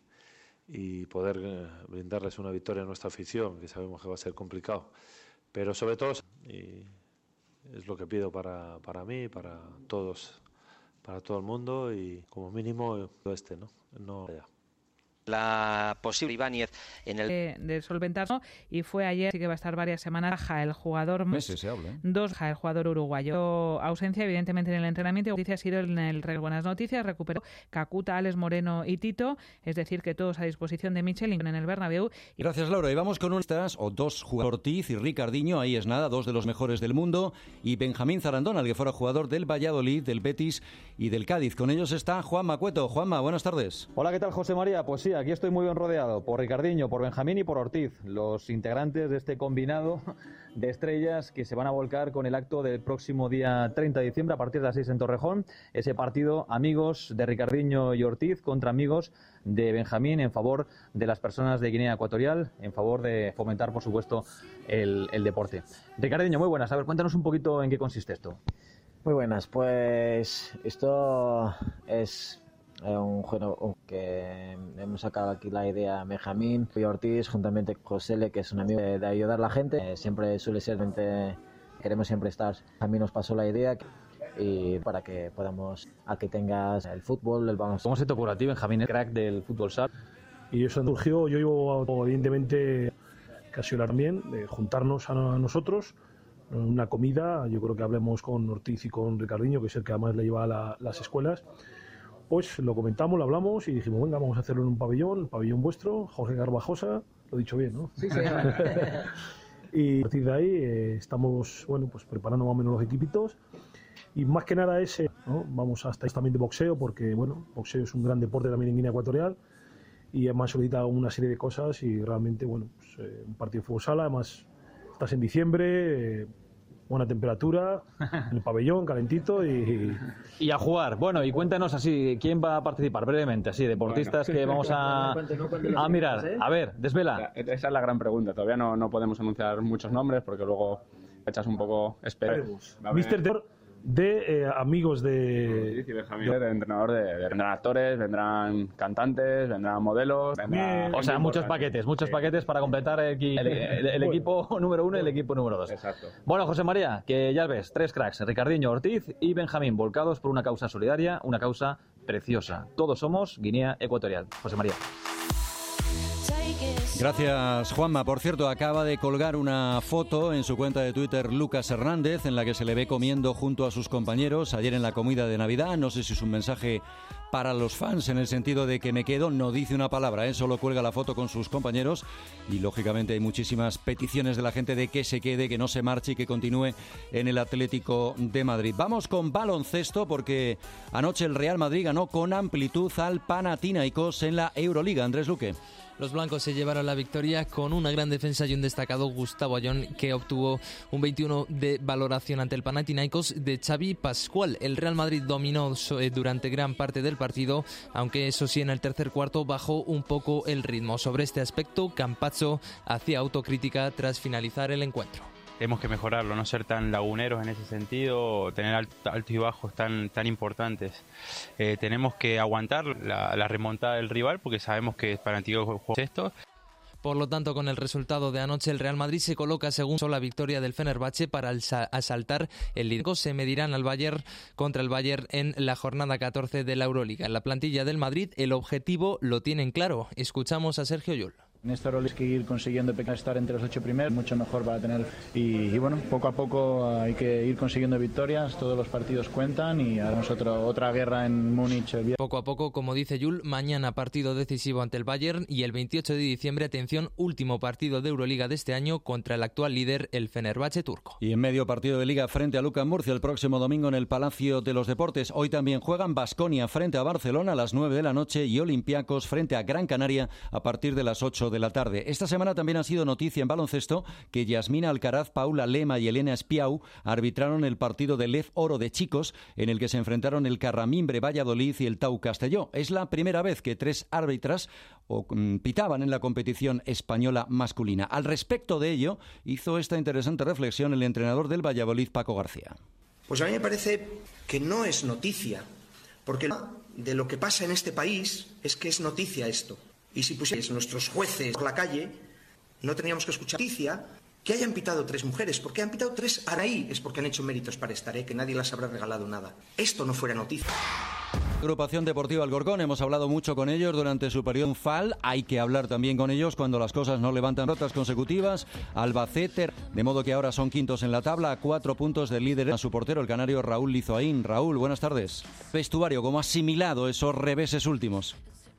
y poder eh, brindarles una victoria a nuestra afición, que sabemos que va a ser complicado, pero sobre todo, y es lo que pido para, para mí, para todos, para todo el mundo, y como mínimo este, ¿no? No allá. La posible Ibáñez en el de, de solventarse, y fue ayer, sí que va a estar varias semanas baja el jugador meses se habla, ¿eh? dos baja el jugador uruguayo, ausencia evidentemente en el entrenamiento. Noticia ha sido en el buenas noticias, recuperó Kakuta, Alex Moreno y Tito, es decir que todos a disposición de Michel en el Bernabéu. Gracias, Laura, y vamos con unas o dos jugadores, Ortiz y Ricardinho, ahí es nada, dos de los mejores del mundo, y Benjamín Zarandona, el que fuera jugador del Valladolid, del Betis y del Cádiz. Con ellos está Juanma Cueto. Juanma, buenas tardes. Hola, ¿qué tal, José María? Pues sí, aquí estoy muy bien rodeado por Ricardinho, por Benjamín y por Ortiz, los integrantes de este combinado de estrellas que se van a volcar con el acto del próximo día treinta de diciembre a partir de las seis en Torrejón. Ese partido, amigos de Ricardinho y Ortiz contra amigos de Benjamín, en favor de las personas de Guinea Ecuatorial, en favor de fomentar, por supuesto, el, el deporte. Ricardinho, muy buenas. A ver, cuéntanos un poquito en qué consiste esto. Muy buenas, pues esto es un juego que hemos sacado aquí la idea Benjamín y Ortiz juntamente con José Le, que es un amigo de, de ayudar a la gente, eh, siempre suele ser, queremos siempre estar. A mí nos pasó la idea y para que podamos, a que tengas el fútbol, el baloncesto. ¿Cómo se te ocurre a ti, Benjamín, el crack del fútbol sal? Y eso surgió, yo llevo evidentemente casi una también, de juntarnos a nosotros, una comida, yo creo que hablemos con Ortiz y con Ricardinho, que es el que además le lleva a la, las escuelas. Pues lo comentamos, lo hablamos y dijimos, venga, vamos a hacerlo en un pabellón, el pabellón vuestro, Jorge Garbajosa, lo he dicho bien, ¿no? Sí, sí. Y a partir de ahí eh, estamos, bueno, pues preparando más o menos los equipitos y más que nada ese, ¿no? Vamos hasta ahí también de boxeo, porque, bueno, boxeo es un gran deporte también en Guinea Ecuatorial y además solicita una serie de cosas y realmente, bueno, pues, eh, un partido de fútbol sala, además estás en diciembre, eh, buena temperatura, en el pabellón, calentito y... Y a jugar. Bueno, y cuéntanos así, ¿quién va a participar brevemente? Así, deportistas bueno. que vamos a, a mirar. A ver, desvela. Esa es la gran pregunta. Todavía no, no podemos anunciar muchos nombres porque luego echas un poco... Esperemos. Mister de eh, amigos de... Sí, Benjamín, de entrenador de, de... Vendrán actores, vendrán cantantes, vendrán modelos... Vendrán o sea, muchos paquetes, muchos sí. paquetes para completar el, el, el, el equipo número uno y el equipo número dos. Exacto. Bueno, José María, que ya ves, tres cracks, Ricardiño, Ortiz y Benjamín, volcados por una causa solidaria, una causa preciosa. Todos somos Guinea Ecuatorial. José María. Gracias, Juanma. Por cierto, acaba de colgar una foto en su cuenta de Twitter Lucas Hernández en la que se le ve comiendo junto a sus compañeros ayer en la comida de Navidad. No sé si es un mensaje para los fans en el sentido de que me quedo, no dice una palabra, ¿eh? Solo cuelga la foto con sus compañeros y lógicamente hay muchísimas peticiones de la gente de que se quede, que no se marche y que continúe en el Atlético de Madrid. Vamos con baloncesto porque anoche el Real Madrid ganó con amplitud al Panathinaikos en la Euroliga. Andrés Luque. Los blancos se llevaron la victoria con una gran defensa y un destacado Gustavo Ayón, que obtuvo un veintiuno de valoración ante el Panathinaikos de Xavi Pascual. El Real Madrid dominó durante gran parte del partido, aunque eso sí en el tercer cuarto bajó un poco el ritmo. Sobre este aspecto, Campazzo hacía autocrítica tras finalizar el encuentro. Tenemos que mejorarlo, no ser tan laguneros en ese sentido, tener altos y bajos tan, tan importantes. Eh, tenemos que aguantar la, la remontada del rival porque sabemos que Panathinaikos juega esto. Por lo tanto, con el resultado de anoche, el Real Madrid se coloca segundo la victoria del Fenerbahce para asaltar el liderazgo. Se medirán al Bayern contra el Bayern en la jornada catorce de la Euroliga. En la plantilla del Madrid, el objetivo lo tienen claro. Escuchamos a Sergio Llull. En esta rol es que ir consiguiendo estar entre los ocho primeros, mucho mejor para tener y, y bueno, poco a poco hay que ir consiguiendo victorias, todos los partidos cuentan y haremos otro, otra guerra en Múnich. El... Poco a poco, como dice Yul, mañana partido decisivo ante el Bayern y el veintiocho de diciembre, atención, último partido de Euroliga de este año contra el actual líder, el Fenerbahce turco. Y en medio partido de Liga frente a Lucas Murcia el próximo domingo en el Palacio de los Deportes. Hoy también juegan Baskonia frente a Barcelona a las nueve de la noche y Olympiacos frente a Gran Canaria a partir de las ocho de la tarde. Esta semana también ha sido noticia en baloncesto que Yasmina Alcaraz, Paula Lema y Elena Espiau arbitraron el partido de Lef Oro de chicos en el que se enfrentaron el Carramimbre Valladolid y el Tau Castelló. Es la primera vez que tres árbitras o, um, pitaban en la competición española masculina. Al respecto de ello, hizo esta interesante reflexión el entrenador del Valladolid, Paco García. Pues a mí me parece que no es noticia, porque de lo que pasa en este país es que es noticia esto. Y si pusierais nuestros jueces por la calle, no teníamos que escuchar noticia que hayan pitado tres mujeres. Porque han pitado tres ahí es porque han hecho méritos para estar, ¿eh? Que nadie les habrá regalado nada. Esto no fuera noticia. Agrupación Deportiva Alcorcón, hemos hablado mucho con ellos durante su periodo triunfal, hay que hablar también con ellos cuando las cosas no levantan rotas consecutivas. Albacete, de modo que ahora son quintos en la tabla, a cuatro puntos del líder a su portero, el canario Raúl Lizoaín. Raúl, buenas tardes. Vestuario, ¿cómo ha asimilado esos reveses últimos?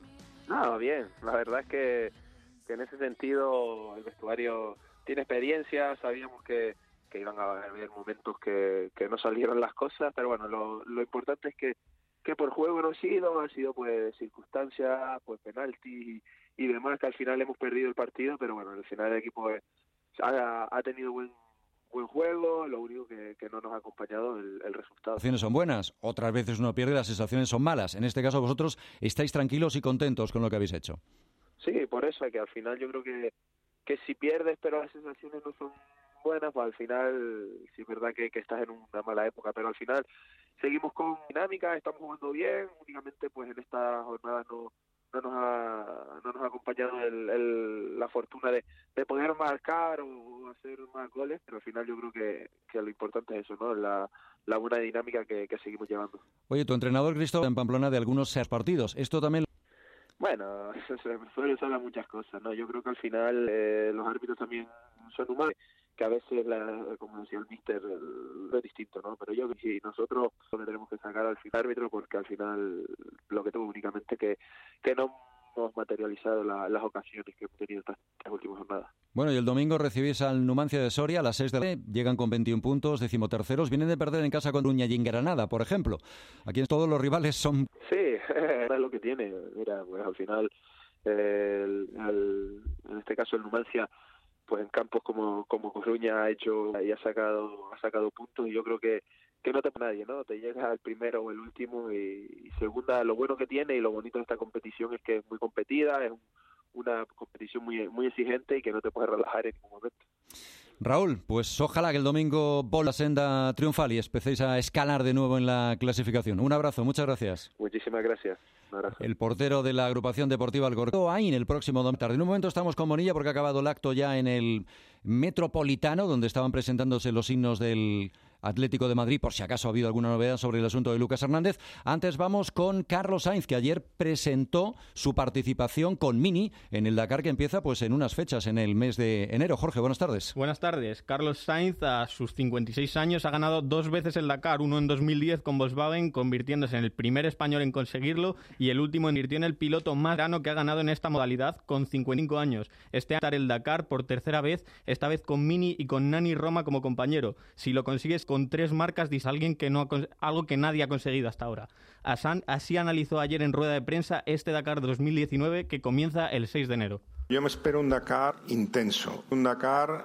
Ah, bien, la verdad es que, que en ese sentido el vestuario tiene experiencia, sabíamos que, que iban a haber momentos que, que no salieron las cosas, pero bueno, lo, lo importante es que, que por juego no ha sido, han sido pues circunstancias, pues penaltis y, y demás, que al final hemos perdido el partido, pero bueno, al final el equipo es, ha, ha tenido buen buen juego, lo único que, que no nos ha acompañado el, el resultado. Las sensaciones son buenas, otras veces uno pierde, las sensaciones son malas. En este caso vosotros estáis tranquilos y contentos con lo que habéis hecho. Sí, por eso, que al final yo creo que, que si pierdes pero las sensaciones no son buenas, pues al final sí es verdad que, que estás en una mala época, pero al final seguimos con dinámica, estamos jugando bien, únicamente pues en esta jornada no no nos ha, no nos ha acompañado el, el, la fortuna de, de poder marcar o hacer más goles, pero al final yo creo que, que lo importante es eso, ¿no? La, la buena dinámica que, que seguimos llevando. Oye, tu entrenador Cristóbal en Pamplona de algunos partidos, ¿esto también? Bueno, se, se suele usar a muchas cosas, ¿no? Yo creo que al final eh, los árbitros también son humanos, que a veces, la, como decía el míster, lo es distinto, ¿no? Pero yo creo que si nosotros lo que tenemos que sacar al final árbitro, porque al final lo que tengo únicamente que, que no hemos materializado la, las ocasiones que hemos tenido estas, estas últimas jornadas. Bueno, y el domingo recibís al Numancia de Soria a las seis de la tarde, llegan con veintiún puntos, decimoterceros, vienen de perder en casa con Uña y en Granada, por ejemplo. Aquí todos los rivales son... Sí, es lo que tiene, mira, pues al final, eh, el, el, en este caso el Numancia pues en campos como como Coruña ha hecho y ha sacado ha sacado puntos, y yo creo que que no te pone nadie, ¿no? Te llega el primero o el último, y, y segunda, lo bueno que tiene y lo bonito de esta competición es que es muy competida, es un, una competición muy muy exigente y que no te puedes relajar en ningún momento. Raúl, pues ojalá que el domingo vol la senda triunfal y empecéis a escalar de nuevo en la clasificación. Un abrazo, muchas gracias. Muchísimas gracias. El portero de la agrupación deportiva Alcorcón, ahí en el próximo domingo tarde. En un momento estamos con Bonilla porque ha acabado el acto ya en el Metropolitano, donde estaban presentándose los himnos del Atlético de Madrid, por si acaso ha habido alguna novedad sobre el asunto de Lucas Hernández. Antes vamos con Carlos Sainz, que ayer presentó su participación con Mini en el Dakar, que empieza pues en unas fechas en el mes de enero. Jorge, buenas tardes. Buenas tardes. Carlos Sainz, a sus cincuenta y seis años, ha ganado dos veces el Dakar, uno en dos mil diez con Volkswagen, convirtiéndose en el primer español en conseguirlo, y el último convirtió en el piloto más veterano que ha ganado en esta modalidad, con cincuenta y cinco años. Este año el Dakar por tercera vez, esta vez con Mini y con Nani Roma como compañero. Si lo consigues con tres marcas, dice alguien que no ha, algo que nadie ha conseguido hasta ahora. Asan, así analizó ayer en rueda de prensa este Dakar dos mil diecinueve, que comienza el seis de enero. Yo me espero un Dakar intenso, un Dakar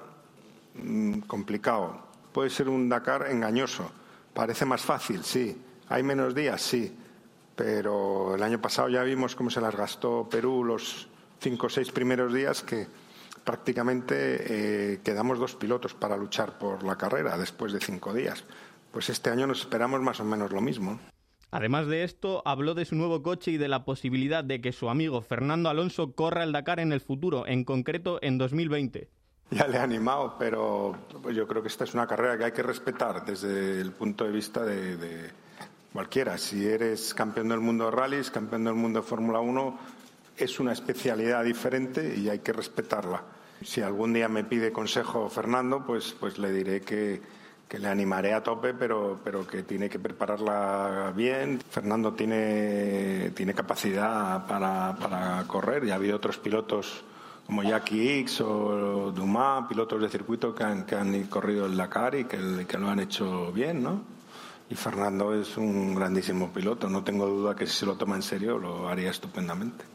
mmm, complicado. Puede ser un Dakar engañoso. Parece más fácil, sí. Hay menos días, sí. Pero el año pasado ya vimos cómo se las gastó Perú los cinco o seis primeros días, que prácticamente eh, quedamos dos pilotos para luchar por la carrera después de cinco días. Pues este año nos esperamos más o menos lo mismo. Además de esto, habló de su nuevo coche y de la posibilidad de que su amigo Fernando Alonso corra el Dakar en el futuro, en concreto en dos mil veinte. Ya le he animado, pero yo creo que esta es una carrera que hay que respetar desde el punto de vista de, de cualquiera. Si eres campeón del mundo de rallies, campeón del mundo de Fórmula uno, es una especialidad diferente y hay que respetarla. Si algún día me pide consejo Fernando, pues, pues le diré que, que le animaré a tope, pero, pero que tiene que prepararla bien. Fernando tiene, tiene capacidad para, para correr. Ya ha habido otros pilotos como Jackie X o Dumas, pilotos de circuito que han, que han corrido el Dakar y que, que lo han hecho bien, ¿no? Y Fernando es un grandísimo piloto. No tengo duda que si se lo toma en serio lo haría estupendamente.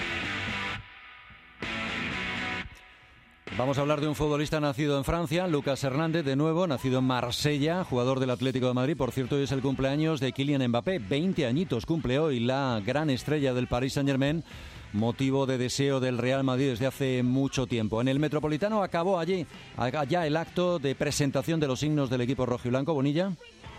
Vamos a hablar de un futbolista nacido en Francia, Lucas Hernández, de nuevo, nacido en Marsella, jugador del Atlético de Madrid. Por cierto, hoy es el cumpleaños de Kylian Mbappé, veinte añitos cumple hoy la gran estrella del Paris Saint-Germain, motivo de deseo del Real Madrid desde hace mucho tiempo. En el Metropolitano acabó allí, allá el acto de presentación de los himnos del equipo rojiblanco. Bonilla.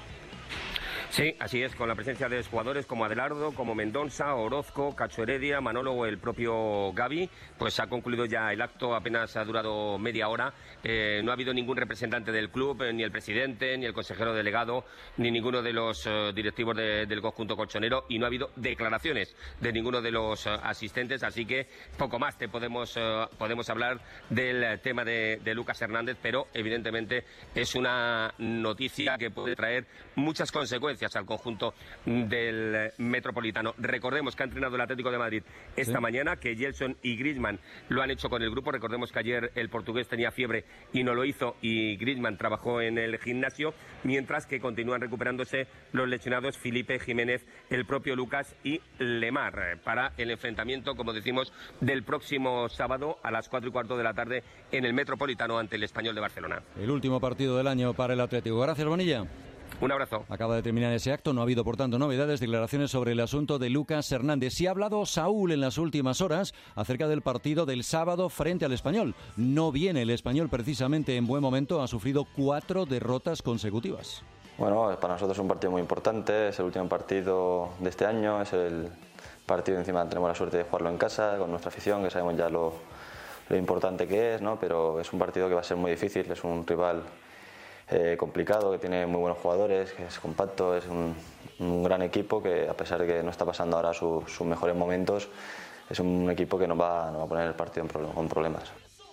Sí, así es, con la presencia de jugadores como Adelardo, como Mendonça, Orozco, Cacho Heredia, Manolo o el propio Gavi. Pues ha concluido ya el acto, apenas ha durado media hora. Eh, no ha habido ningún representante del club, eh, ni el presidente, ni el consejero delegado, ni ninguno de los eh, directivos de, del conjunto colchonero, y no ha habido declaraciones de ninguno de los eh, asistentes, así que poco más te podemos, eh, podemos hablar del tema de, de Lucas Hernández, pero evidentemente es una noticia que puede traer muchas consecuencias al conjunto del Metropolitano. Recordemos que ha entrenado el Atlético de Madrid esta sí. mañana, que Gelson y Griezmann lo han hecho con el grupo. Recordemos que ayer el portugués tenía fiebre y no lo hizo, y Griezmann trabajó en el gimnasio, mientras que continúan recuperándose los lesionados Felipe Jiménez, el propio Lucas y Lemar, para el enfrentamiento, como decimos, del próximo sábado a las cuatro y cuarto de la tarde en el Metropolitano ante el Español de Barcelona. El último partido del año para el Atlético. Gracias, Bonilla. Un abrazo. Acaba de terminar ese acto, no ha habido por tanto novedades, declaraciones sobre el asunto de Lucas Hernández. Sí ha hablado Saúl en las últimas horas acerca del partido del sábado frente al Español. No viene el Español precisamente en buen momento, ha sufrido cuatro derrotas consecutivas. Bueno, para nosotros es un partido muy importante, es el último partido de este año, es el partido, encima tenemos la suerte de jugarlo en casa, con nuestra afición, que sabemos ya lo, lo importante que es, ¿no? Pero es un partido que va a ser muy difícil, es un rival Eh, complicado, que tiene muy buenos jugadores, que es compacto, es un, un gran equipo que, a pesar de que no está pasando ahora su, sus mejores momentos, es un equipo que nos va, nos va a poner el partido en problem- con problemas.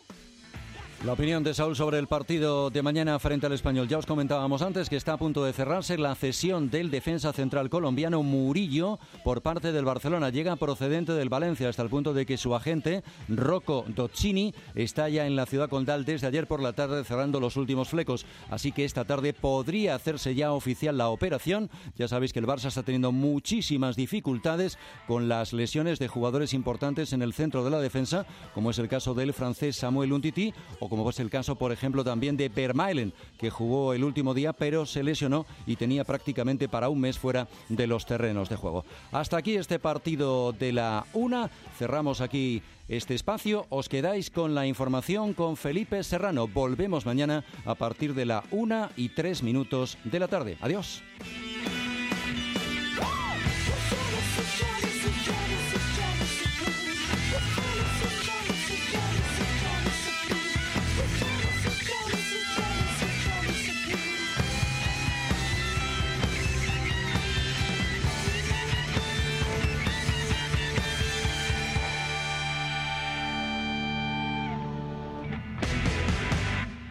La opinión de Saúl sobre el partido de mañana frente al Español. Ya os comentábamos antes que está a punto de cerrarse la cesión del defensa central colombiano Murillo por parte del Barcelona. Llega procedente del Valencia, hasta el punto de que su agente, Rocco Doccini, está ya en la ciudad condal desde ayer por la tarde cerrando los últimos flecos. Así que esta tarde podría hacerse ya oficial la operación. Ya sabéis que el Barça está teniendo muchísimas dificultades con las lesiones de jugadores importantes en el centro de la defensa, como es el caso del francés Samuel Umtiti o como como es el caso, por ejemplo, también de Vermaelen, que jugó el último día, pero se lesionó y tenía prácticamente para un mes fuera de los terrenos de juego. Hasta aquí este partido de la una. Cerramos aquí este espacio. Os quedáis con la información con Felipe Serrano. Volvemos mañana a partir de la una y tres minutos de la tarde. Adiós.